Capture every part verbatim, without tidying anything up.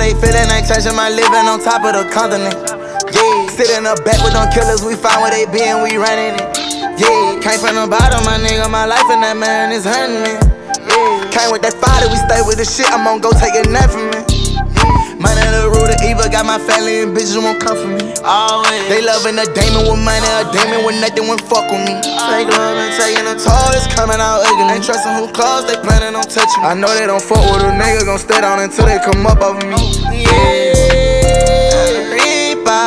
they feeling, ain't changing my living on top of the continent. Yeah, sit in the back with them killers, we find where they be and we running it. Yeah, came from the bottom, my nigga, my life in that man is hurting me. Yeah, came with that fire, we stay with the shit, I'm gon' go take it nothing from me. Money the root of evil, got my family and bitches won't come for me. Always. They loving a demon with money, a demon with nothing won't fuck with me. Fake love and taking a toll, it's coming out ugly. Ain't trusting who close, they planning on touching me. I know they don't fuck with a nigga, gon' stay down until they come up over me. Yeah, Reaper,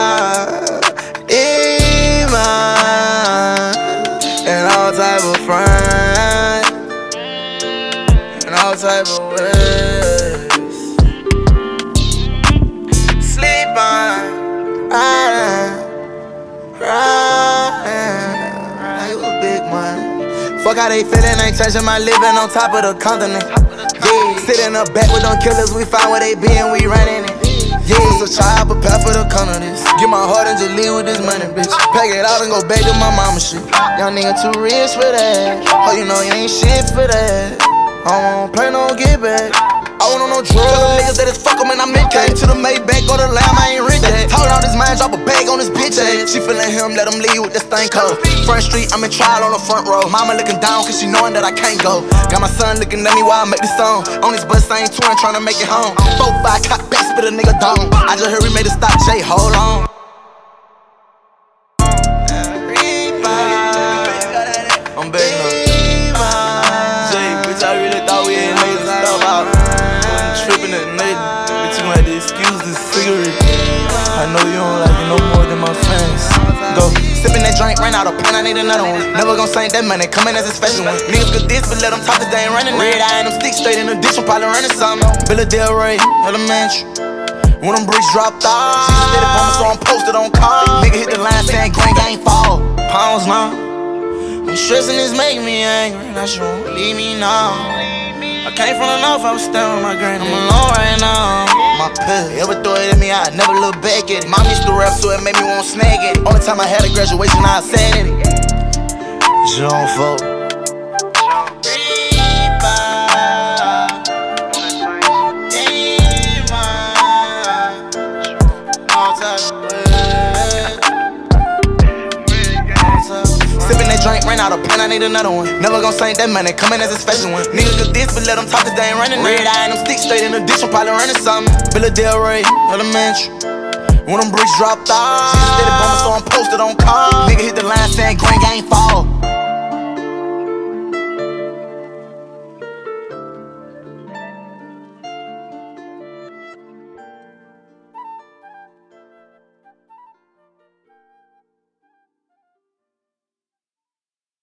Iman, and all type of friends, and all type of ways. Fuck how they feelin', ain't changing my living on top of the continent. Yeah, sit in the back with them killers, we find where they be and we running it. Yeah, so try to prepare for the come of this. Get my heart and just leave with this money, bitch. Pack it out and go back to my mama shit. Young nigga too rich for that. Oh, you know you ain't shit for that. I don't play no get back. I want on no drugs. Tell them niggas that it's fuck 'em and I'm in. Came to the Maybach, go to Lamb, I ain't rich that. Talk out his mind, drop a bag on his bitch ass. She feelin' him, let him leave with this thing cold. Front street, I'm in trial on the front row. Mama looking down cause she knowing that I can't go. Got my son looking at me while I make this song. On this bus, I ain't touring, tryna make it home. Four, five, cop back, spit a nigga down. I just heard we made a stop, Jay, hold on. I'm begging up. Jay, bitch, I really thought we ain't made this stuff out. Tripping at night, bitch, you gon' have to excuse this cigarette. I know you don't like it no more than my friends. Go. Sippin' that drink, ran out of pen, I need another one. Never gon' sink that money, coming as a special one. Niggas good this, but let them talk cause they ain't running. Red eye and them sticks straight in the ditch, I'm probably running something. Villa Del Rey, elementary. When them bricks dropped off, she steady on me, so I'm posted on call. Nigga hit the line saying gang ain't fall. Pounds now. I'm stressing this making me angry, now she won't leave me now. I came from the north, I was staring with my granny. I'm alone right now. My pill, ever throw it at me, I never look back at it. Mom used to rap, so it made me want to snag it. Only time I had a graduation, I said it. Jean Folk. Sippin' that drink, ran out of pen, I need another one. Never gon' sink that money, coming as a special one. Niggas do this, but let them talk cause they ain't running. Red eye and them sticks straight in the ditch, I'm probably running something. Villa Del Rey, elementary. When them bricks dropped off, she steady bumming, so I'm posted on call.